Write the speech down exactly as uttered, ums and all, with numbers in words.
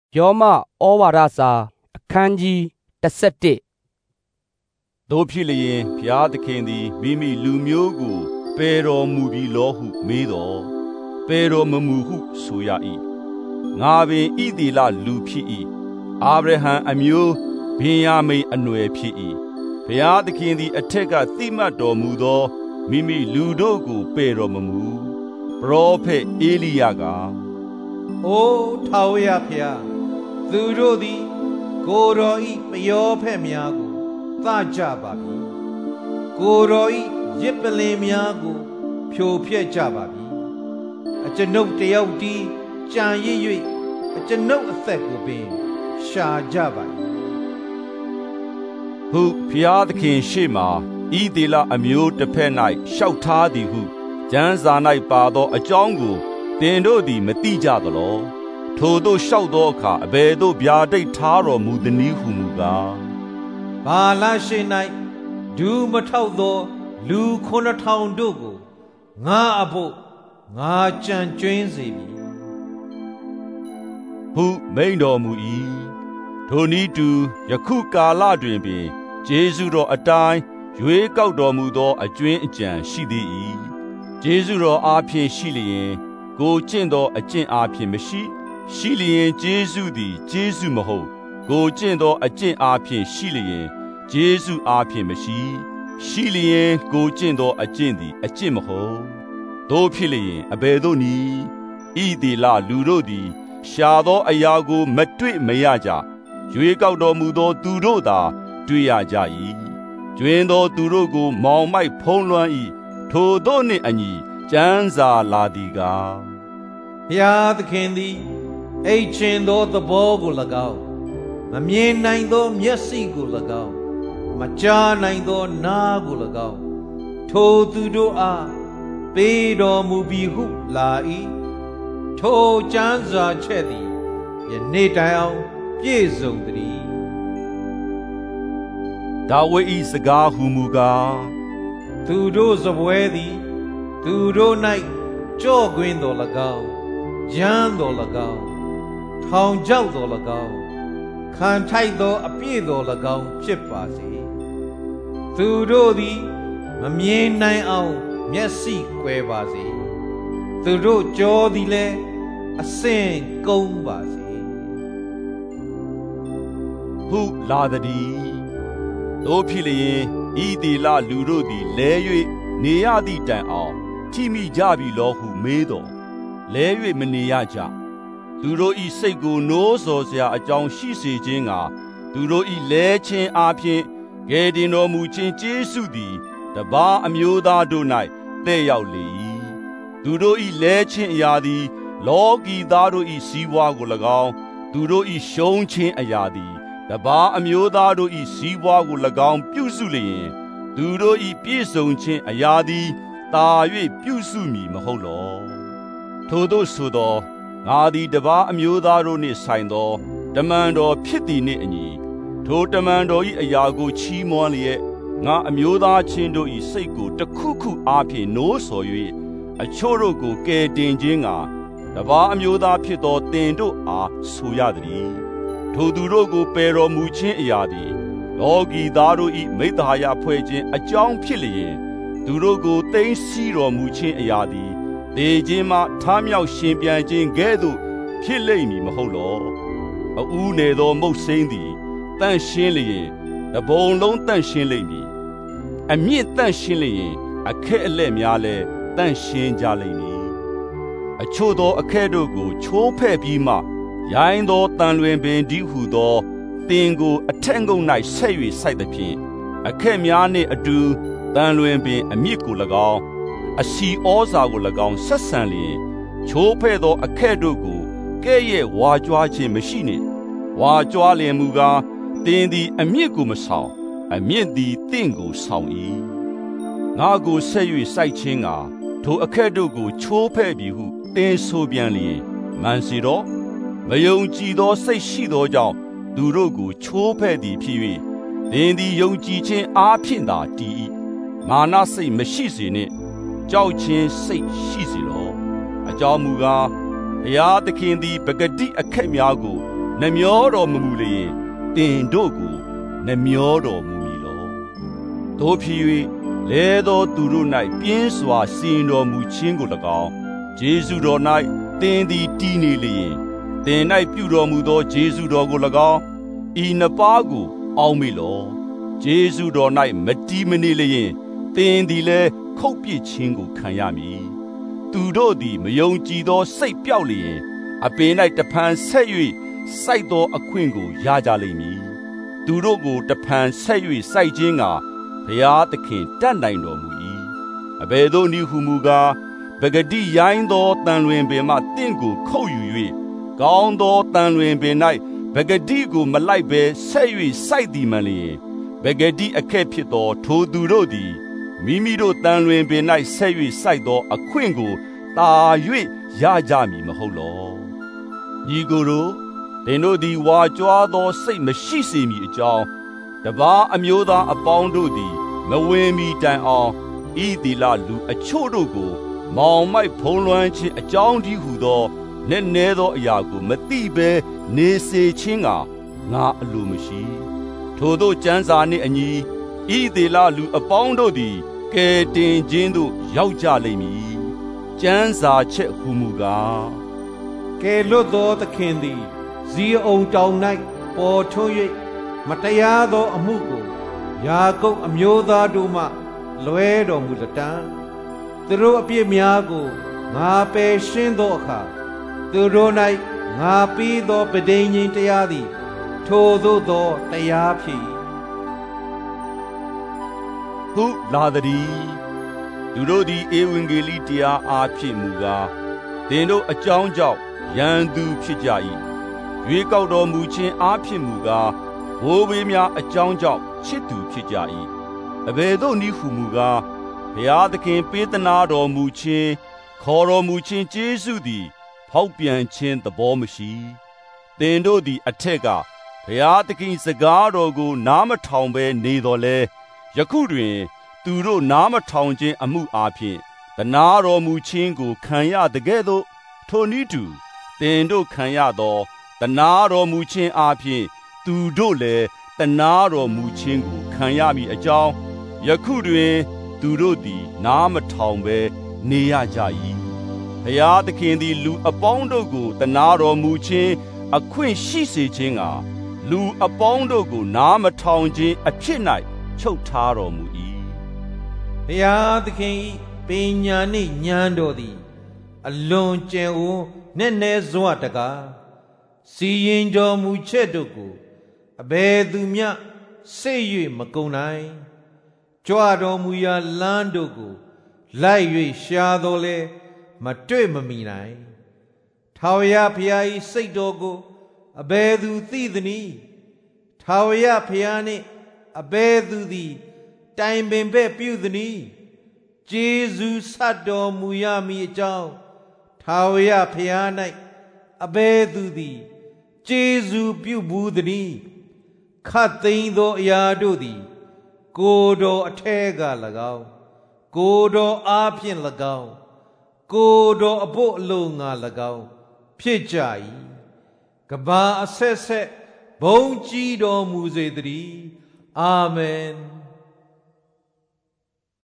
ယောမဩဝါဒစာအခန်းကြီးတစ်ဆယ့်တစ်တို့ဖြစ်လျင်ဘုရားသခင်သည်မိမိလူမျိုးကိုပယ်တော်မူပြီလောဟုမေးတော်ပယ်တော်မမူဟုဆိုရ၏ငါပင်ဣသရေလလူဖြစ်၏အာဗြဟံအမျိုးဗင်ယာမိန်အနွယ်ဖြစ်၏ဘုရားသခင်သည်အထက်ကသိမှတ်တော်မူသောမိမိလူတို့ကိုပယ်တော်မမူပရောဖက်ဧလိယကအိုထာဝရဘုရားသူတို့သည်ကိုယ်တော်၏ပယောဖက်များကိုသကြပါပြီကိုယ်တော်၏ရစ်ပလင်များကိုဖြိုဖျက်ကြပါပြီအကျွန်ုပ်တယောက်တည်းကြံရစ်၍အကျွန်ုပ်အသက်ကိုပင်ရှာကြပါ၏ဟုဘုရားသခင်ရှေ့မှာဣသရေလအမျိုးတစ်ဖက်၌ရှောက်ထားသည်ဟုကျမ်းစာ၌ပါသောအကြောင်းကိုသင်တို့သည်မသိကြသလောထိုတို့လျှောက်သောအခါအဘယ်သို့ဗျာဒိတ်ထားတော်မူသည်နည်းဟုမူကားဘာလရှိ၌ဒူးမထောက်သောလူခုနှစ်ထောင်တို့ကိုငါအဖို့ငါကြံကျွင်းစေပြီဟုမိန့်တော်မူ၏ထိုနည်းတူယခုကာလတွင်ပင်ကျေးဇူးတော်အတိုင်းရွေးကောက်တော်မူသောအကျွင်းအကြံရှိသေး၏ကျေးဇူးတော်အားဖြင့်ရှိလျင်ကိုကျင့်သောအကျင့်အားဖြင့်မရှိရှိလျင်ကျေးဇူးသည်ကျေးဇူးမဟုတ်ကိုကျင့်သောအကျင့်အားဖြင့်ရှိလျင်ကျေးဇူးအားဖြင့်မရှိရှိလျင်ကိုကျင့်သောအကျင့်သည်အကျင့်မဟုတ်တို့ဖြစ်လျင်အဘယ်သို့နည်းဣသရေလလူတို့သည်ရှာသောအရာကိုမတွေ့မရကြရွေးကောက်တော်မူသောသူတို့သာတွေ့ရကြ၏ကျွင်းသောသူတို့ကိုမောင်မိုက်ဖုံးလွှမ်း၏ထိုတို့နှင့်အညီကျမ်းစာလာသည်ကားဘုရားသခင်သည်အိတ်ချင်သောသဘောကို၎င်းမမြင်နိုင်သောမျက်စိကို၎င်းမကြားနိုင်သောနားကို၎င်းထိုသူတို့အားပေးတော်မူပြီဟုလာ၏ထိုကျမ်းစာချက်သည်ယနေ့တိုင်အောင်ပြည့်စုံသည်ဒါဝိဒ်၏စကားဟူမူကားသူတို့စပွဲသည်သူတို့၌ကြော့ကွင်းတော်၎င်းရမ်းတော်၎င်းထောင်ချောက်တော်၎င်းခံထိုက်သောအပြည့်တော်၎င်းဖြစ်ပါစေသူတို့သည်မမြင်နိုင်အောင်မျက်စိကွယ်ပါစေသူတို့ကြောသည်လည်းအစင်ကုန်းပါစေဟုလာသည်တို့ဖြစ်လျင်ဣသရေလလူတို့သည်လဲ၍နေရသည့်တိုင်အောင်ထိမိကြပြီလောဟုမေးတော်လဲ၍မနေရကြသူတို့၏စိတ်ကိုနိုးဆော်စရာအကြောင်းရှိစေခြင်းကသူတို့၏လဲခြင်းအားဖြင့်ကယ်တင်တော်မူခြင်းကျေးဇူးသည်တပါးအမျိုးသားတို့၌တဲ့ရောက်လေ၏သူတို့၏လဲခြင်းအရာသည်လောကီသားတို့၏စီးပွားကို၎င်းသူတို့၏ရှုံးခြင်းအရာသည်တပါးအမျိုးသားတို့၏စီးပွားကို၎င်းပြုစုလျင်သူတို့၏ပြည့်စုံခြင်းအရာသည်တာ၍ပြုစုမည်မဟုတ်လောထိုတို့ဆိုသောငါသည်တပါးအမျိုးသားတို့နှင့်ဆိုင်သောတမန်တော်ဖြစ်သည်နှင့်အညီထိုတမန်တော်၏အရာကိုချီးမွမ်းလျက်ငါအမျိုးသားချင်းတို့၏စိတ်ကိုတခုခုအားဖြင့်နိုးဆော်၍အချို့တို့ကိုကယ်တင်ခြင်းကတပါးအမျိုးသားဖြစ်သောသင်တို့အားဆိုရသည်ထိုသူတို့ကိုပယ်တော်မူခြင်းအရာသည်လောကီသားတို့၏မိဿဟာယဖွဲ့ခြင်းအကြောင်းဖြစ်လျင်သူတို့ကိုသိမ်းဆည်းတော်မူခြင်းအရာသည်သေခြင်းမှထမြောက်ရှင်ပြန်ခြင်းကဲ့သို့ဖြစ်လိမ့်မည်မဟုတ်လောအဦးနေသောမုတ်စိမ်းသည်တန့်ရှင်းလျင်တပုံလုံးတန့်ရှင်းလိမ့်မည်အမြင့်တန့်ရှင်းလျင်အခက်အလက်များလည်းတန့်ရှင်းကြလိမ့်မည်အချို့သောအခက်တို့ကိုချိုးဖဲ့ပြီးမှရိုင်းသောတန်လွင်ပင်ဒီဟုသောသင်ကိုအထက်ငုံ၌ဆက်၍စိုက်သဖြင့်အခက်များနှင့်အတူတန်လွင်ပင်အမြင့်ကို၎င်းအစီဩဇာကို၎င်းဆက်ဆံလျင်ချိုးဖဲ့သောအခက်တို့ကိုကဲ့ရဲ့ဝါကြွားခြင်းမရှိနှင့်ဝါကြွားလျင်မူကားသင်သည်အမြင့်ကိုမဆောင်အမြင့်သည်သင်ကိုဆောင်၏ငါကိုဆက်၍စိုက်ခြင်းကထိုအခက်တို့ကိုချိုးဖဲ့ပြီဟုသင်ဆိုပြန်လျင်မှန်စီတော့မယုံကြည်သောစိတ်ရှိသောကြောင့်သူတို့ကိုချိုးဖဲ့သည်ဖြစ်၍သင်သည်ယုံကြည်ခြင်းအားဖြင့်သာတည်၏မာနစိတ်မရှိစေနှင့်ကြောက်ခြင်းစိတ်ရှိစေလောအကြောင်းမူကားဘုရားသခင်သည်ပဂတိအခက်များကိုနှမျောတော်မမူလျင်တင်တို့ကိုနှမျောတော်မူမည်လောတို့ဖြစ်၍လဲသောသူတို့၌ပြင်းစွာစီရင်တော်မူခြင်းကို၎င်းယေရှုတော်၌တင်သည်တည်နေလျင်တင်၌ပြုတော်မူသောယေရှုတော်ကို၎င်းဤနှစ်ပါးကိုအောက်မေ့လောယေရှုတော်၌မတည်မနေလျင်တင်သည်လည်းခုတ်ပစ်ခြင်းကိုခံရမည်သူတို့သည်မယုံကြည်သောစိတ်ပြောက်လျင်အပင်၌တဖန်ဆက်၍စိုက်သောအခွင့်ကိုရကြလိမ့်မည်သူတို့ကိုတဖန်ဆက်၍စိုက်ခြင်းကဘုရားသခင်တတ်နိုင်တော်မူ၏အဘယ်သို့နည်းဟုမူကားပဂတိရိုင်းသောတန်လွင်ပင်မှတင့်ကိုခုတ်ယူ၍ကောင်းသောတန်လွင်ပင်၌ပဂတိကိုမလိုက်ဘဲဆက်၍စိုက်သည်မှလျင်ပဂတိအခက်ဖြစ်သောထိုသူတို့သည်မိမိတို့တန်လွင်ပင်၌ဆက်၍စိုက်သောအခွင့်ကိုတာ၍ရကြမည်မဟုတ်လောညီကိုတို့သင်တို့သည်ဝါကြွားသောစိတ်မရှိစေမည်အကြောင်းတပါးအမျိုးသားအပေါင်းတို့သည်မဝင်မီတိုင်အောင်ဤသီလလူအချို့တို့ကိုမောင်မိုက်ဖုံးလွှမ်းခြင်းအကြောင်းဒီဟုသောနည်းနည်းသောအရာကိုမသိဘဲနေစေခြင်းကငါအလိုမရှိထိုတို့ကျမ်းစာနှင့်အညီဤသီလလူအပေါင်းတို့သည်ကယ်တင်ခြင်းသို့ရောက်ကြလိမ့်မည်ကျမ်းစာချက်ဟုမူကားကယ်လွတ်သောသခင်သည်ဇီးအုံတောင်၌ပေါ်ထွန်း၍မတရားသောအမှုကိုယာကုပ်အမျိုးသားတို့မှလွဲတော်မူလတံသူတို့အပြစ်များကိုငါပယ်ရှင်းသောအခါသူတို့၌ငါပြီးသောပဋိညာဉ်တရားသည်ထိုသို့သောတရားဖြစ်ဟုလာသည်သူတို့သည်ဧဝံဂေလိတရားအားဖြင့်မူကားသင်တို့အကြောင်းကြောင့်ရန်သူဖြစ်ကြ၏ရွေးကောက်တော်မူခြင်းအားဖြင့်မူကားဘိုးဘေးများအကြောင်းကြောင့်ချစ်သူဖြစ်ကြ၏အဘယ်သို့နည်းဟုမူကားဘုရားသခင်ပေးသနာတော်မူခြင်းခေါ်တော်မူခြင်းကျေးဇူးသည်ဖောက်ပြန်ခြင်းသဘောမရှိသင်တို့သည်အထက်ကဘုရားသခင်စကားတော်ကိုနားမထောင်ဘဲနေတော်လဲယခုတွင်သူတို့နားမထောင်ခြင်းအမှုအားဖြင့်သနာတော်မူခြင်းကိုခံရတကဲ့သို့ထိုနည်းတူသင်တို့ခံရသောသနာတော်မူခြင်းအားဖြင့်သူတို့လည်းသနာတော်မူခြင်းကိုခံရမည်အကြောင်းယခုတွင်သူတို့သည်နားမထောင်ဘဲနေရကြ၏ဘုရားသခင်သည်လူအပေါင်းတို့ကိုသနာတော်မူခြင်းအခွင့်ရှိစေခြင်းကလူအပေါင်းတို့ကိုနားမထောင်ခြင်းအဖြစ်၌ချုပ်ထားတော်မူ၏ဘုရားသခင်၏ပညာနှင့်ဉာဏ်တော်သည်အလွန်ကျယ်ဝန်းနက်နဲစွာတကားစီရင်တော်မူချက်တို့ကိုအဘယ်သူမျှစိတ်၍မကုန်နိုင်ကြွတော်မူရာလမ်းတို့ကိုလိုက်၍ရှာတော်လဲမတွေ့မမီနိုင်ထာဝရဘုရား၏စိတ်တော်ကိုအဘယ်သူသိသနည်းထာဝရဘုရားနှင့်အဘယ်သူသည်တိုင်ပင်ပဲ့ပြုသနည်းကျေးဇူးဆတ်တော်မူရမည်အကြောင်းထာဝရဘုရား၌အဘယ်သူသည်ကျေးဇူးပြုဘူးသနည်းခတ်သိမ်းသောအရာတို့သည်ကိုယ်တော်အထဲက၎င်းကိုယ်တော်အားဖြင့်၎င်းကိုယ်တော်အဖို့အလို့ငါ၎င်းဖြစ်ကြ၏ကဘာအဆက်ဆက်ဘုန်းကြီးတော်မူစေတည်းအာမင်